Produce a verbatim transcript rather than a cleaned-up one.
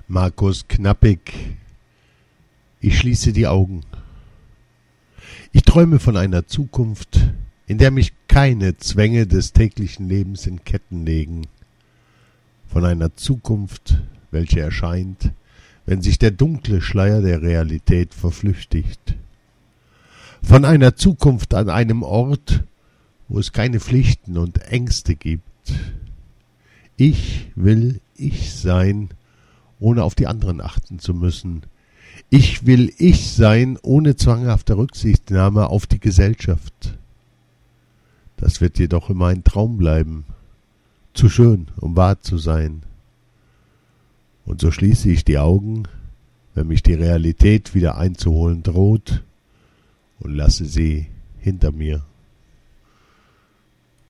Markus Knappig. Ich schließe die Augen. Ich träume von einer Zukunft, in der mich keine Zwänge des täglichen Lebens in Ketten legen. Von einer Zukunft, welche erscheint, wenn sich der dunkle Schleier der Realität verflüchtigt. Von einer Zukunft an einem Ort, wo es keine Pflichten und Ängste gibt. Ich will ich sein, ohne auf die anderen achten zu müssen. Ich will ich sein, ohne zwanghafte Rücksichtnahme auf die Gesellschaft. Das wird jedoch immer ein Traum bleiben, zu schön, um wahr zu sein. Und so schließe ich die Augen, wenn mich die Realität wieder einzuholen droht, und lasse sie hinter mir.